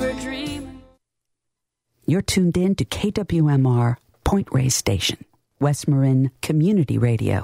for dreaming. You're tuned in to KWMR Point Reyes Station, West Marin Community Radio.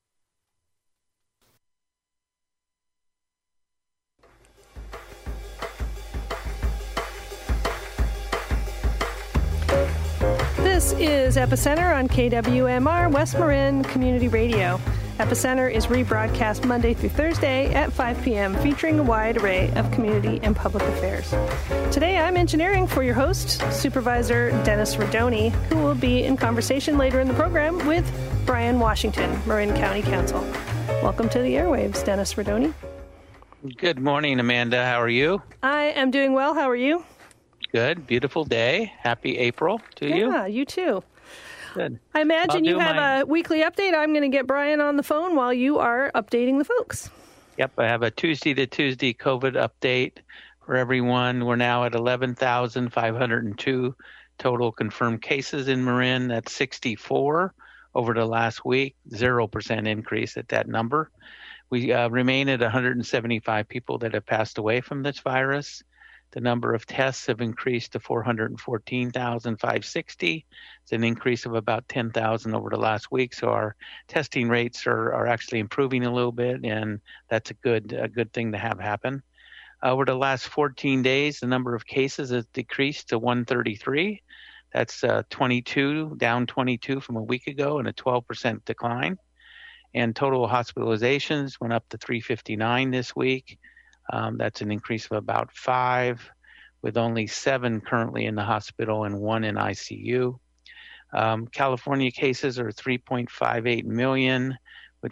This is Epicenter on KWMR West Marin Community Radio. Epicenter is rebroadcast Monday through Thursday at 5 p.m., featuring a wide array of community and public affairs. Today, I'm engineering for your host, Supervisor Dennis Rodoni, who will be in conversation later in the program with Brian Washington, Marin County Council. Welcome to the airwaves, Dennis Rodoni. Good morning, Amanda. How are you? I am doing well. How are you? Good. Beautiful day. Happy April to you. Yeah, you too. Good. I imagine you have a weekly update. I'm going to get Brian on the phone while you are updating the folks. Yep, I have a Tuesday to Tuesday COVID update for everyone. We're now at 11,502 total confirmed cases in Marin. That's 64 over the last week, 0% increase at that number. We remain at 175 people that have passed away from this virus. The number of tests have increased to 414,560. It's an increase of about 10,000 over the last week. So our testing rates are actually improving a little bit, and that's a good thing to have happen. Over the last 14 days, the number of cases has decreased to 133. That's 22, down 22 from a week ago, and a 12% decline. And total hospitalizations went up to 359 this week. That's an increase of about 5, with only 7 currently in the hospital and 1 in ICU. California cases are 3.58 million, with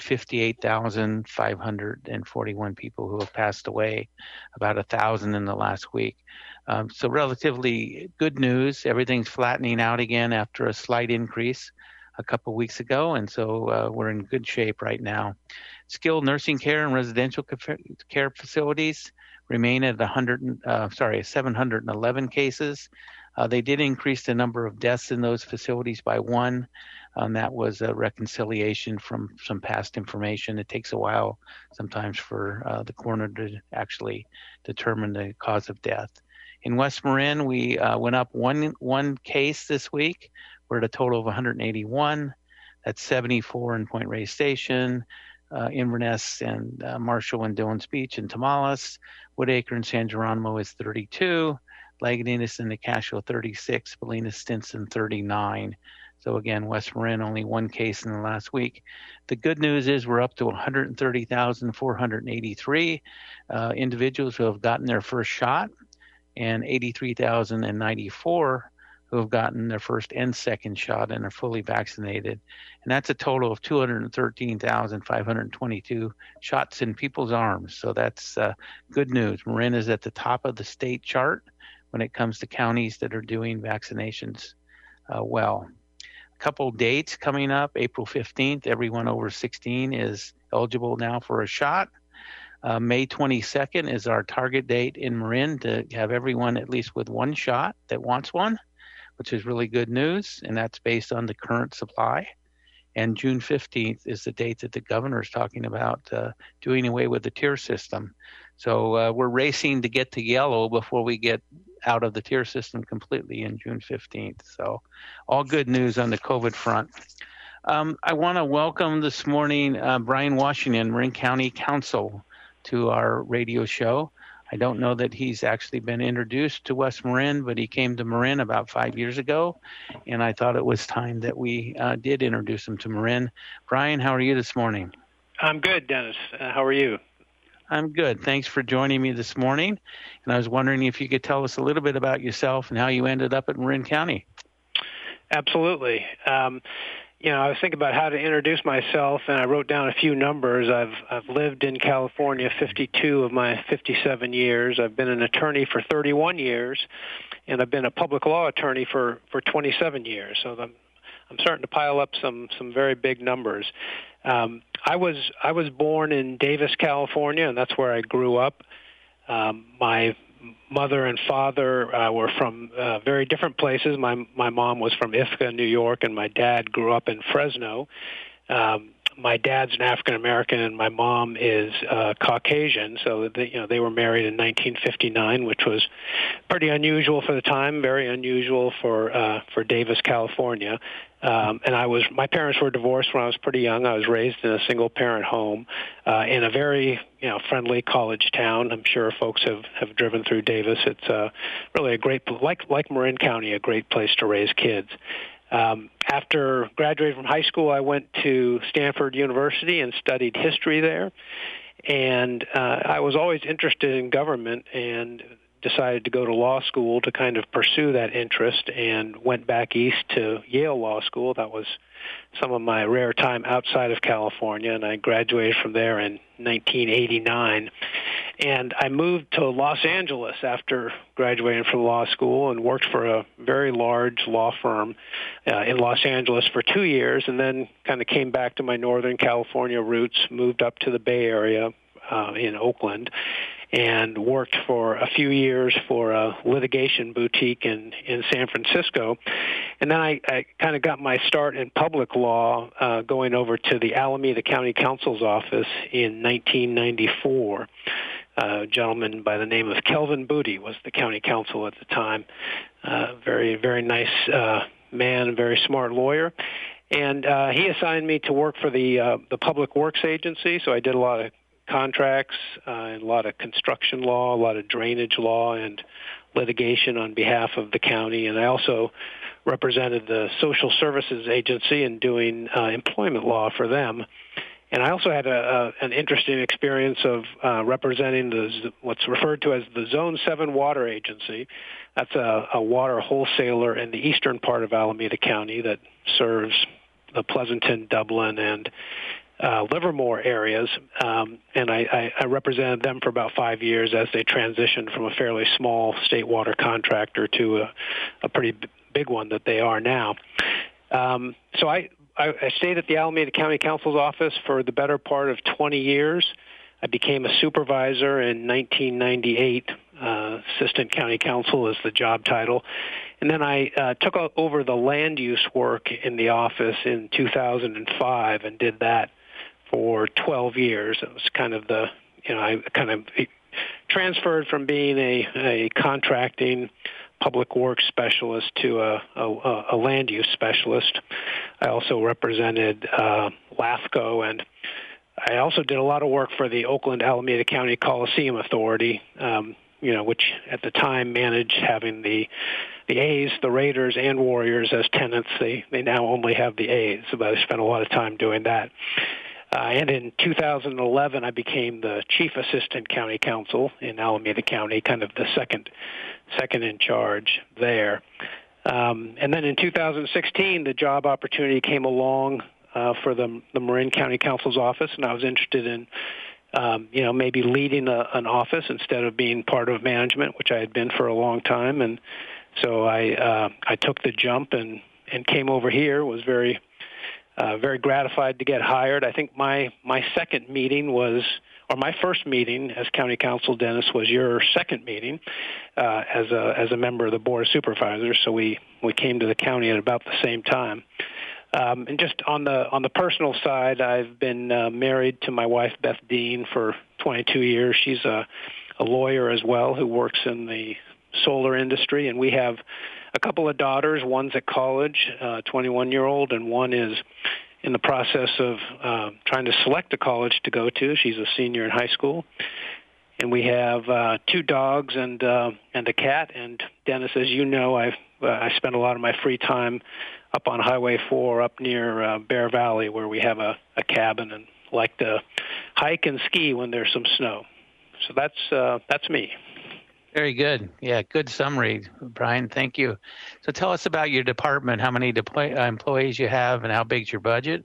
58,541 people who have passed away, about 1,000 in the last week. So relatively good news. Everything's flattening out again after a slight increase a couple weeks ago, and so we're in good shape right now. Skilled nursing care and residential care facilities remain at 711 cases. They did increase the number of deaths in those facilities by 1. That was a reconciliation from some past information. It takes a while sometimes for the coroner to actually determine the cause of death. In West Marin, we went up one case this week. We're at a total of 181. That's 74 in Point Reyes Station, Inverness and Marshall and Dillon's Beach and Tamales. Woodacre and San Geronimo is 32. Lagunitas and Nicasio 36. Bolinas Stinson 39. So again, West Marin, only one case in the last week. The good news is we're up to 130,483 individuals who have gotten their first shot, and 83,094 who have gotten their first and second shot and are fully vaccinated. And that's a total of 213,522 shots in people's arms. So that's good news. Marin is at the top of the state chart when it comes to counties that are doing vaccinations well. A couple dates coming up. April 15th, everyone over 16 is eligible now for a shot. May 22nd is our target date in Marin to have everyone at least with one shot that wants one, which is really good news, and that's based on the current supply. And June 15th is the date that the governor is talking about doing away with the tier system. So we're racing to get to yellow before we get out of the tier system completely in June 15th. So all good news on the COVID front. I want to welcome this morning Brian Washington, Marin County Council, to our radio show. I don't know that he's actually been introduced to West Marin, but he came to Marin about 5 years ago, and I thought it was time that we did introduce him to Marin. Brian, how are you this morning? I'm good, Dennis. How are you? I'm good. Thanks for joining me this morning. And I was wondering if you could tell us a little bit about yourself and how you ended up at Marin County. Absolutely. I was thinking about how to introduce myself, and I wrote down a few numbers. I've lived in California 52 of my 57 years. I've been an attorney for 31 years, and I've been a public law attorney for 27 years. So I'm starting to pile up some very big numbers. I was born in Davis, California, and that's where I grew up. My mother and father were from very different places. My mom was from Ithaca, New York, and my dad grew up in Fresno. my dad's an African American and my mom is Caucasian, so they were married in 1959, which was pretty unusual for the time, very unusual for Davis, California. And my parents were divorced when I was pretty young. I was raised in a single-parent home in a very, friendly college town. I'm sure folks have driven through Davis. It's really a great, like Marin County, a great place to raise kids. After graduating from high school, I went to Stanford University and studied history there. And I was always interested in government and decided to go to law school to kind of pursue that interest, and went back east to Yale Law School. That was some of my rare time outside of California, and I graduated from there in 1989. And I moved to Los Angeles after graduating from law school and worked for a very large law firm in Los Angeles for 2 years, and then kind of came back to my Northern California roots, moved up to the Bay Area in Oakland, and worked for a few years for a litigation boutique in San Francisco. And then I kind of got my start in public law going over to the Alameda County Counsel's office in 1994. A gentleman by the name of Kelvin Booty was the county counsel at the time. Very, very nice man, very smart lawyer. And he assigned me to work for the Public Works Agency, so I did a lot of contracts, and a lot of construction law, a lot of drainage law, and litigation on behalf of the county. And I also represented the Social Services Agency in doing employment law for them. And I also had an interesting experience of representing what's referred to as the Zone 7 Water Agency. That's a water wholesaler in the eastern part of Alameda County that serves the Pleasanton, Dublin, and Livermore areas, and I represented them for about 5 years as they transitioned from a fairly small state water contractor to a pretty big one that they are now. So I stayed at the Alameda County Counsel's office for the better part of 20 years. I became a supervisor in 1998. Assistant County Counsel is the job title. And then I took over the land use work in the office in 2005 and did that for 12 years. It was kind of I kind of transferred from being a contracting public works specialist to a land use specialist. I also represented LAFCO, and I also did a lot of work for the Oakland-Alameda County Coliseum Authority, which at the time managed having the A's, the Raiders, and Warriors as tenants. They now only have the A's, but I spent a lot of time doing that. And in 2011, I became the Chief Assistant County Counsel in Alameda County, kind of the second in charge there. And then in 2016, the job opportunity came along for the Marin County Counsel's office, and I was interested in maybe leading an office instead of being part of management, which I had been for a long time. And so I took the jump and came over here, was very gratified to get hired. I think my second meeting or my first meeting as county counsel, Dennis, was your second meeting as a member of the Board of Supervisors. So we came to the county at about the same time. And just on the personal side, I've been married to my wife, Beth Dean, for 22 years. She's a lawyer as well who works in the solar industry, and we have a couple of daughters. One's at college, 21-year-old, and one is in the process of trying to select a college to go to. She's a senior in high school. And we have 2 dogs and a cat. And Dennis, as you know, I spend a lot of my free time up on Highway 4 up near Bear Valley, where we have a cabin, and like to hike and ski when there's some snow. So that's me. Very good. Yeah, good summary, Brian. Thank you. So tell us about your department, how many employees you have, and how big's your budget?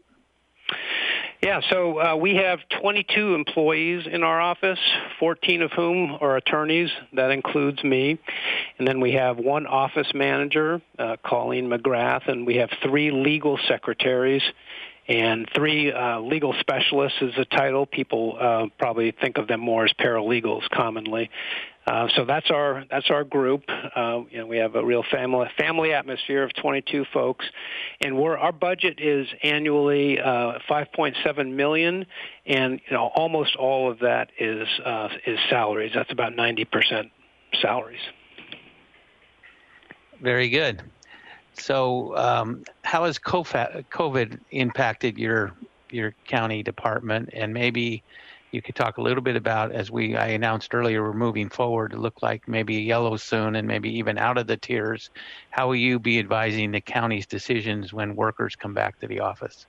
Yeah, so we have 22 employees in our office, 14 of whom are attorneys. That includes me. And then we have 1 office manager, Colleen McGrath, and we have 3 legal secretaries and 3 legal specialists is the title. People probably think of them more as paralegals commonly. So that's our group. We have a real family atmosphere of 22 folks, and our budget is annually $5.7 million, and almost all of that is salaries. That's about 90% salaries. Very good. So, how has COVID impacted your county department? And maybe you could talk a little bit about, as I announced earlier, we're moving forward to look like maybe yellow soon and maybe even out of the tiers. How will you be advising the county's decisions when workers come back to the office?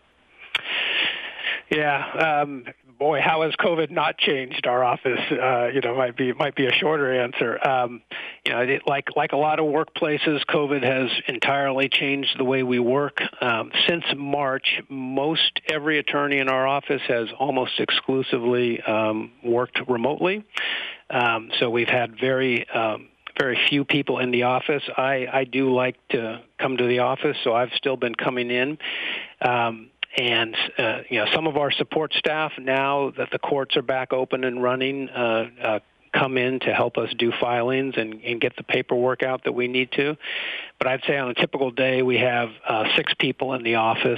Yeah, boy, how has COVID not changed our office? Might be a shorter answer. Like a lot of workplaces, COVID has entirely changed the way we work. Since March, most every attorney in our office has almost exclusively worked remotely. So we've had very few people in the office. I do like to come to the office, so I've still been coming in. And some of our support staff, now that the courts are back open and running, come in to help us do filings and get the paperwork out that we need to. But I'd say on a typical day, we have 6 people in the office,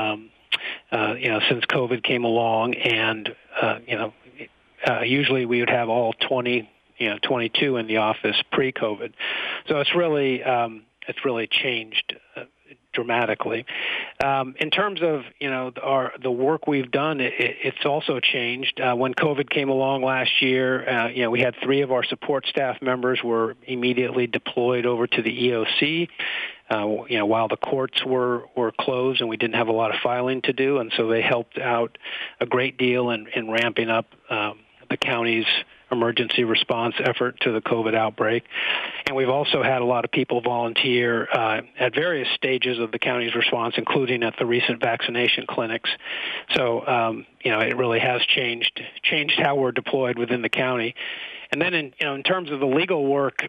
since COVID came along. And, usually we would have all 22 in the office pre-COVID. So it's really changed dramatically. In terms of the work we've done, it's also changed. When COVID came along last year, we had 3 of our support staff members were immediately deployed over to the EOC. While the courts were closed and we didn't have a lot of filing to do, and so they helped out a great deal in ramping up the county's emergency response effort to the COVID outbreak. And we've also had a lot of people volunteer at various stages of the county's response, including at the recent vaccination clinics. So, it really has changed how we're deployed within the county. And then in terms of the legal work,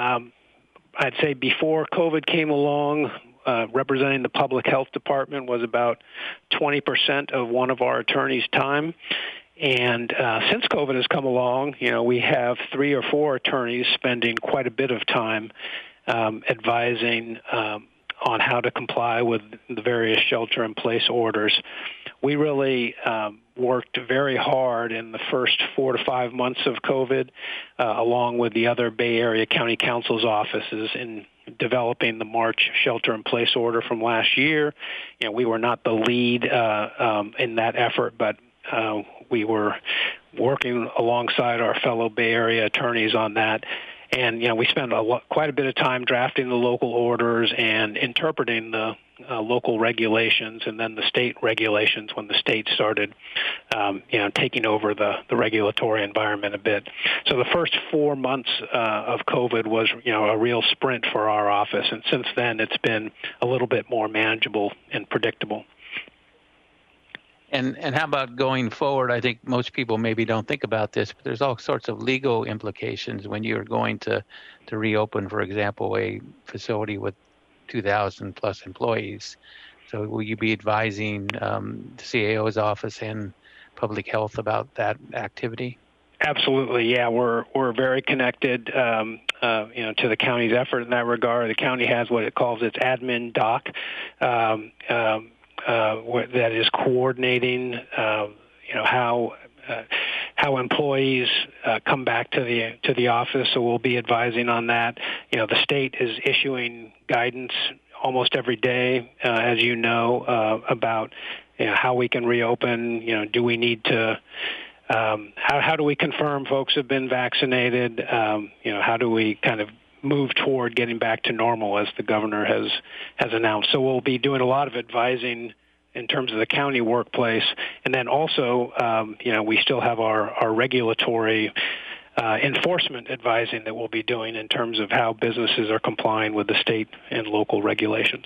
I'd say before COVID came along, representing the public health department was about 20% of one of our attorneys' time. And since COVID has come along, we have 3 or 4 attorneys spending quite a bit of time advising on how to comply with the various shelter-in-place orders. We really worked very hard in the first 4 to 5 months of COVID, along with the other Bay Area County Council's offices in developing the March shelter-in-place order from last year. We were not the lead in that effort, but we were working alongside our fellow Bay Area attorneys on that. And, we spent quite a bit of time drafting the local orders and interpreting the local regulations and then the state regulations when the state started, taking over the regulatory environment a bit. So the first 4 months of COVID was, a real sprint for our office. And since then, it's been a little bit more manageable and predictable. And how about going forward? I think most people maybe don't think about this, but there's all sorts of legal implications when you're going to reopen, for example, a facility with 2,000 plus employees. So will you be advising the CAO's office and public health about that activity? Absolutely, yeah. We're very connected, to the county's effort in that regard. The county has what it calls its admin doc. That is coordinating, how employees come back to the office. So we'll be advising on that. The state is issuing guidance almost every day, as you know, about how we can reopen. Do we need to? How do we confirm folks have been vaccinated? How do we kind of move toward getting back to normal, as the governor has announced. So we'll be doing a lot of advising in terms of the county workplace. And then also, we still have our regulatory enforcement advising that we'll be doing in terms of how businesses are complying with the state and local regulations.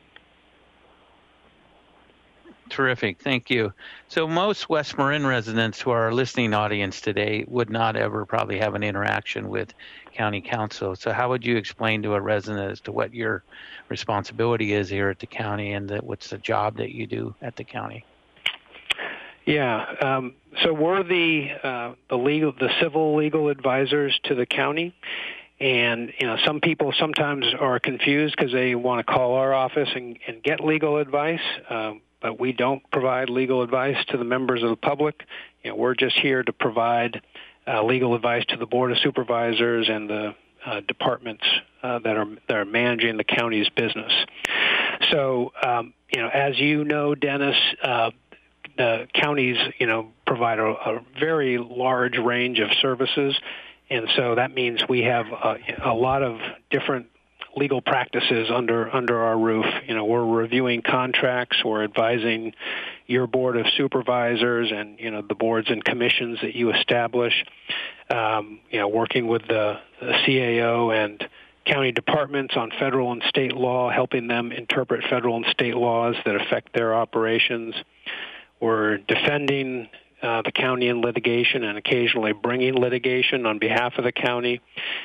Terrific. Thank you. So most West Marin residents who are our listening audience today would not ever probably have an interaction with county council. So how would you explain to a resident as to what your responsibility is here at the county and what's the job that you do at the county? Yeah. So we're the civil legal advisors to the county. And, some people sometimes are confused because they want to call our office and get legal advice, but we don't provide legal advice to the members of the public. We're just here to provide legal advice to the Board of Supervisors and the departments that are managing the county's business. So, as you know, Dennis, the counties, provide a very large range of services. And so that means we have a lot of different legal practices under our roof. We're reviewing contracts, we're advising your Board of Supervisors and, the boards and commissions that you establish, working with the CAO and county departments on federal and state law, helping them interpret federal and state laws that affect their operations. We're defending the county in litigation and occasionally bringing litigation on behalf of the county.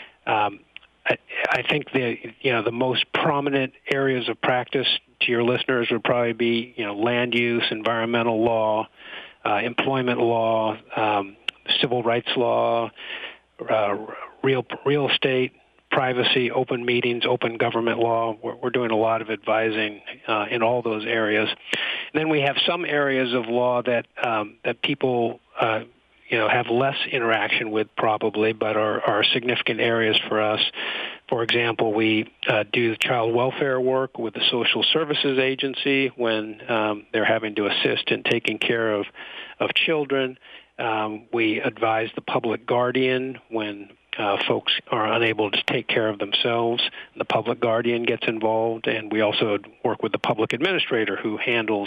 I think the most prominent areas of practice to your listeners would probably be land use, environmental law, employment law, civil rights law, real estate, privacy, open meetings, open government law. We're doing a lot of advising in all those areas. And then we have some areas of law that people have less interaction with probably, but are significant areas for us. For example, we do child welfare work with the Social Services Agency when they're having to assist in taking care of children. We advise the public guardian when folks are unable to take care of themselves. The public guardian gets involved, and we also work with the public administrator who handles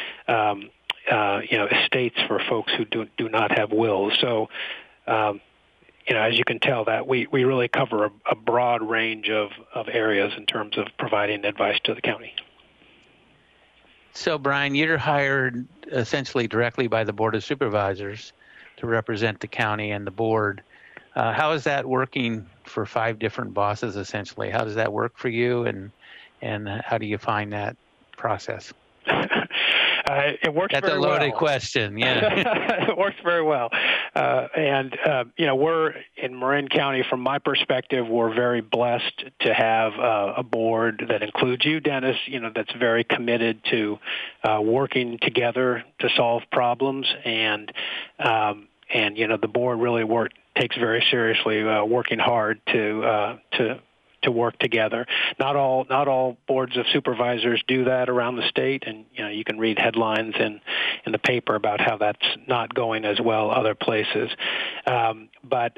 estates for folks who do not have wills. So, as you can tell, that we really cover a broad range of areas in terms of providing advice to the county. So, Brian, you're hired essentially directly by the Board of Supervisors to represent the county and the board. How is that working for 5 different bosses, essentially? How does that work for you, and how do you find that process? It works very well. That's a loaded question, yeah. It works very well. We're in Marin County, from my perspective, we're very blessed to have a board that includes you, Dennis, that's very committed to working together to solve problems. And the board really takes very seriously working hard to work together. Not all boards of supervisors do that around the state, and you can read headlines in the paper about how that's not going as well other places. But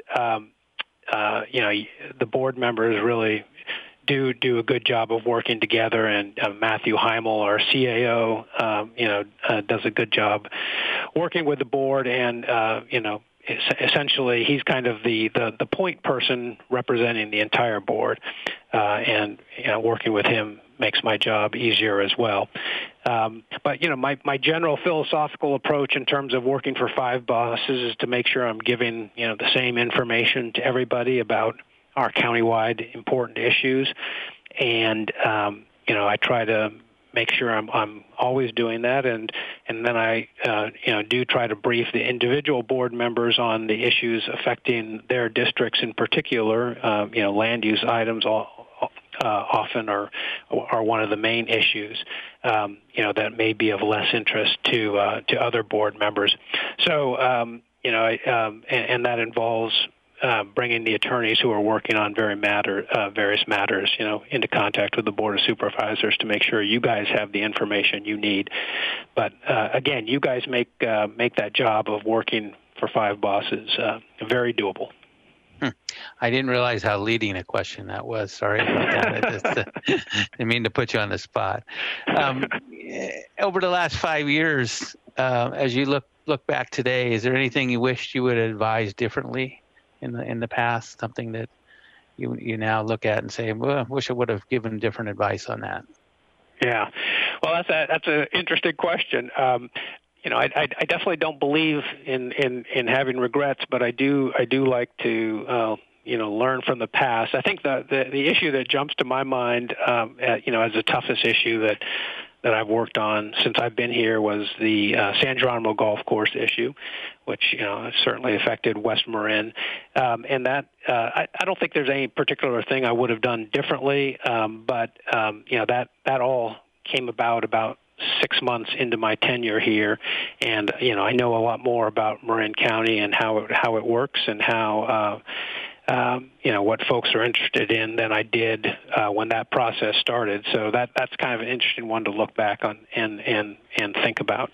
the board members really do a good job of working together, and Matthew Heimel, our CAO, does a good job working with the board, and essentially he's kind of the point person representing the entire board, and working with him makes my job easier as well. But my general philosophical approach in terms of working for 5 bosses is to make sure I'm giving the same information to everybody about our countywide important issues, and I try to make sure I'm always doing that, and then I do try to brief the individual board members on the issues affecting their districts in particular. Land use items often are one of the main issues that may be of less interest to other board members. So and that involves bringing the attorneys who are working on various matters, into contact with the Board of Supervisors to make sure you guys have the information you need. But again, you guys make that job of working for 5 bosses very doable. I didn't realize how leading a question that was. Sorry about that. I didn't mean to put you on the spot. Over the last 5 years, as you look back today, is there anything you wished you would advise differently in the past, something that you now look at and say, well, I wish I would have given different advice on that? Yeah, well, that's an interesting question. I definitely don't believe in having regrets, but I do like to learn from the past. I think the issue that jumps to my mind, as the toughest issue that that I've worked on since I've been here was the San Geronimo Golf Course issue, which certainly affected West Marin, and that I don't think there's any particular thing I would have done differently, but that all came about 6 months into my tenure here, and I know a lot more about Marin County and how it works and how what folks are interested in than I did when that process started. So that's kind of an interesting one to look back on and think about.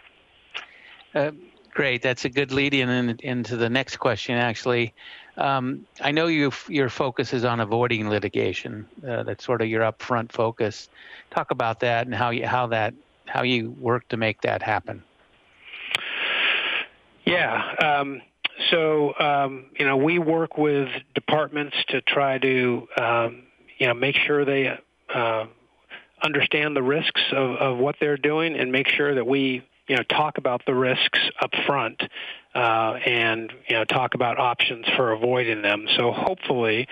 Great. That's a good lead-in into the next question, actually. I know your focus is on avoiding litigation. That's sort of your upfront focus. Talk about that and how you work to make that happen. Yeah. So we work with departments to try to, make sure they understand the risks of what they're doing and make sure that we, talk about the risks up front and, talk about options for avoiding them. So hopefully,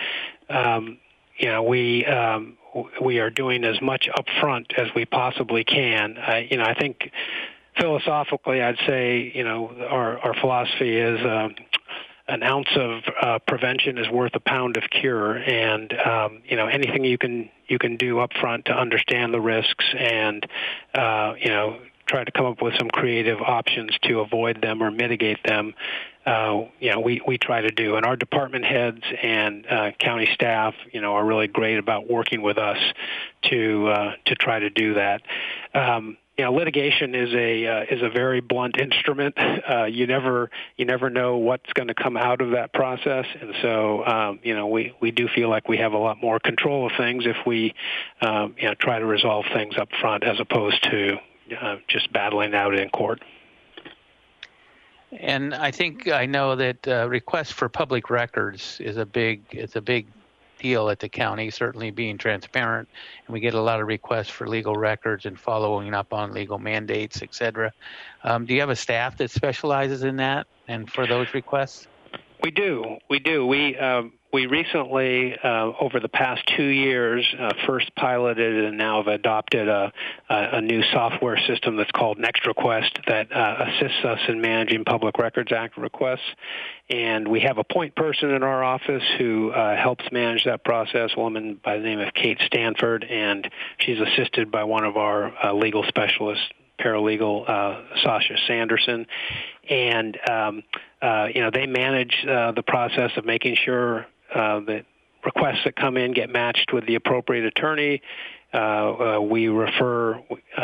we are doing as much up front as we possibly can. I think philosophically, I'd say, our philosophy is an ounce of prevention is worth a pound of cure, and anything you can do up front to understand the risks and try to come up with some creative options to avoid them or mitigate them. We try to do, and our department heads and county staff, are really great about working with us to try to do that. Litigation is a very blunt instrument. You never know what's going to come out of that process, and so we do feel like we have a lot more control of things if we try to resolve things up front as opposed to just battling out in court. And I know that request for public records is a big deal at the county, certainly being transparent, and we get a lot of requests for legal records and following up on legal mandates, et cetera. Do you have a staff that specializes in that and for those requests? We do. We recently, over the past 2 years, first piloted and now have adopted a new software system that's called NextRequest that assists us in managing Public Records Act requests. And we have a point person in our office who helps manage that process, a woman by the name of Kate Stanford, and she's assisted by one of our legal specialists, paralegal Sasha Sanderson. And, they manage the process of making sure that requests that come in get matched with the appropriate attorney. We refer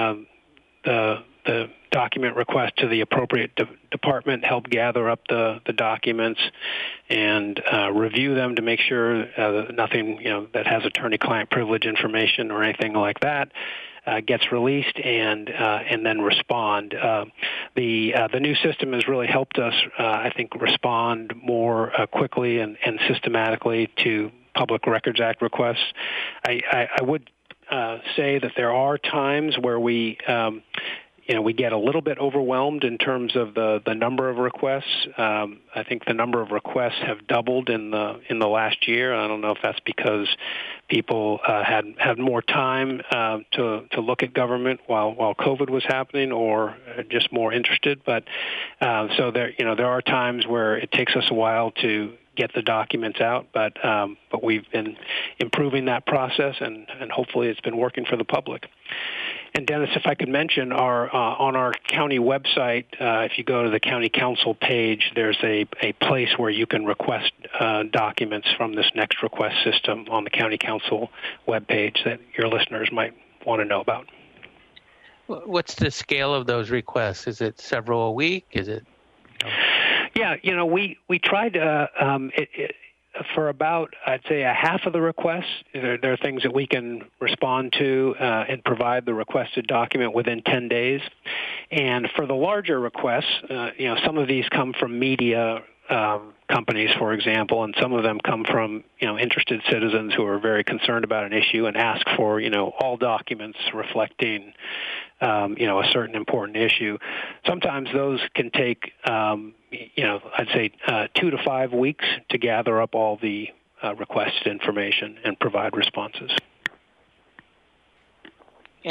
the document request to the appropriate department, help gather up the documents, and review them to make sure nothing that has attorney-client privilege information or anything like that gets released, and then respond. The new system has really helped us, I think, respond more quickly and systematically to Public Records Act requests. I would say that there are times where we get a little bit overwhelmed in terms of the number of requests. I think the number of requests have doubled in the last year. I don't know if that's because people had more time to look at government while COVID was happening, or just more interested. But so there are times where it takes us a while to get the documents out, but we've been improving that process, and hopefully it's been working for the public. And Dennis, if I could mention, on our county website, if you go to the county council page, there's a place where you can request documents from this NextRequest system on the county council webpage that your listeners might want to know about. What's the scale of those requests? Is it several a week? Is it? Yeah, we tried for about, I'd say, a half of the requests. There are things that we can respond to and provide the requested document within 10 days. And for the larger requests, some of these come from media companies, for example, and some of them come from, interested citizens who are very concerned about an issue and ask for, all documents reflecting, a certain important issue. Sometimes those can take, I'd say 2 to 5 weeks to gather up all the requested information and provide responses. And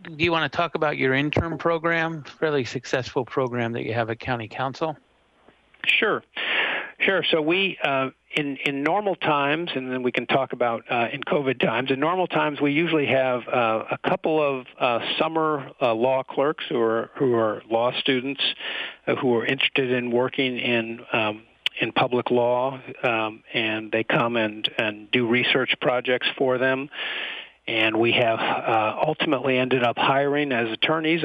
do you want to talk about your intern program? Fairly successful program that you have at County Council. Sure. So we, in normal times, and then we can talk about in COVID times. In normal times, we usually have a couple of summer law clerks who are law students who are interested in working in public law, and they come and do research projects for them. And we have ultimately ended up hiring as attorneys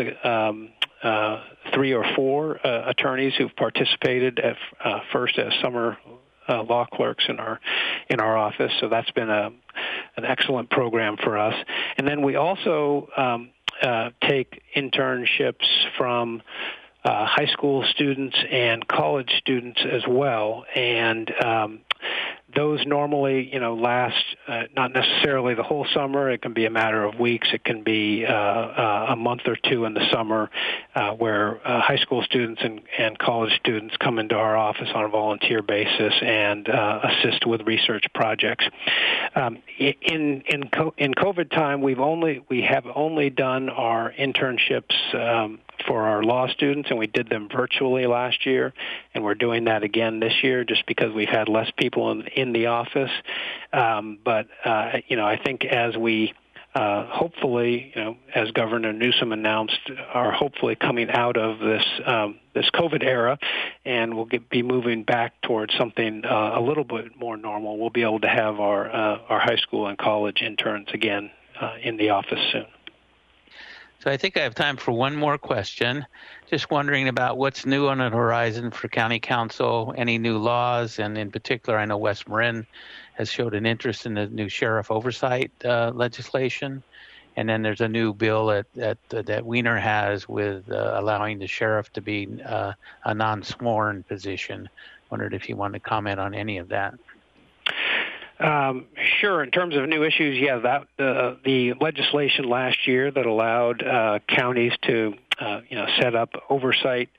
3 or 4 attorneys who've participated at first as summer law clerks in our office. So that's been an excellent program for us. And then we also take internships from high school students and college students as well. And those normally, last not necessarily the whole summer. It can be a matter of weeks. It can be a month or two in the summer where high school students and college students come into our office on a volunteer basis and assist with research projects. In COVID time, we have only done our internships for our law students, and we did them virtually last year, and we're doing that again this year just because we've had less people in the office. But I think as we hopefully, as Governor Newsom announced, are hopefully coming out of this COVID era, and we'll be moving back towards something a little bit more normal. We'll be able to have our high school and college interns again in the office soon. So I think I have time for one more question. Just wondering about what's new on the horizon for County Council, any new laws, and in particular, I know West Marin has showed an interest in the new sheriff oversight legislation. And then there's a new bill that Wiener has with allowing the sheriff to be a non-sworn position. Wondered if you wanted to comment on any of that. Sure. In terms of new issues, the legislation last year that allowed counties to, set up oversight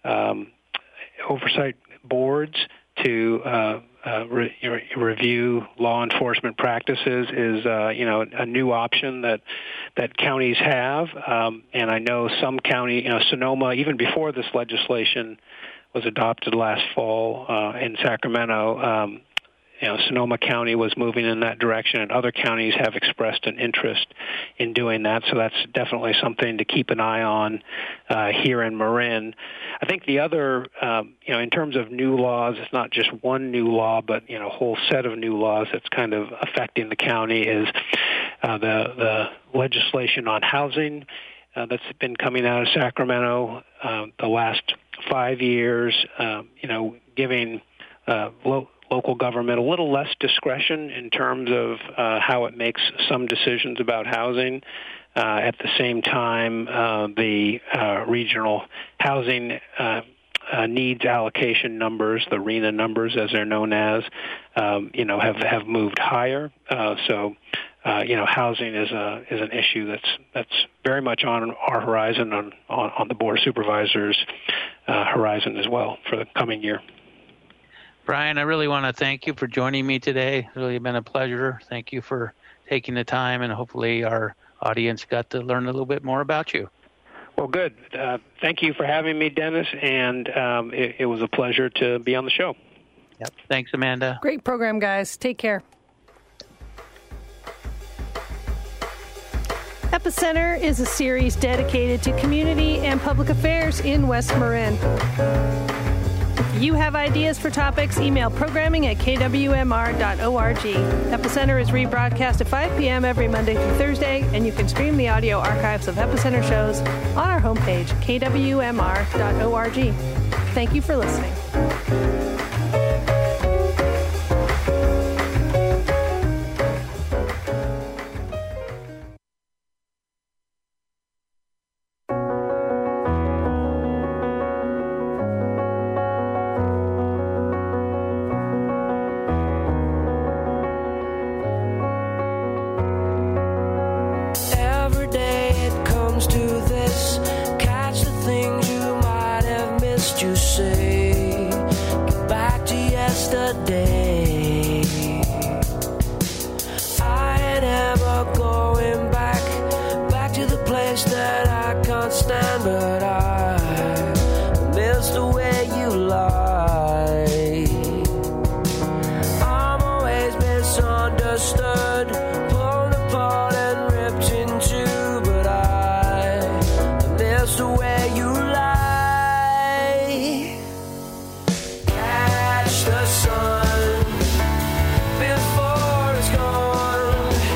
boards to review law enforcement practices is, a new option that counties have. And I know some county, Sonoma, even before this legislation was adopted last fall in Sacramento, Sonoma County was moving in that direction, and other counties have expressed an interest in doing that. So that's definitely something to keep an eye on here in Marin. I think the other, in terms of new laws, it's not just one new law, but a whole set of new laws that's kind of affecting the county is the legislation on housing that's been coming out of Sacramento the last 5 years. Giving local government a little less discretion in terms of how it makes some decisions about housing. At the same time, the regional housing needs allocation numbers, the RHNA numbers as they're known as, have moved higher. So housing is an issue that's very much on our horizon, on the Board of Supervisors' horizon as well for the coming year. Brian, I really want to thank you for joining me today. It's really been a pleasure. Thank you for taking the time, and hopefully our audience got to learn a little bit more about you. Well, good. Thank you for having me, Dennis, and it was a pleasure to be on the show. Yep. Thanks, Amanda. Great program, guys. Take care. Epicenter is a series dedicated to community and public affairs in West Marin. If you have ideas for topics, email programming at kwmr.org. Epicenter is rebroadcast at 5 p.m. every Monday through Thursday, and you can stream the audio archives of Epicenter shows on our homepage, kwmr.org. Thank you for listening. Every day it comes to this, catch the things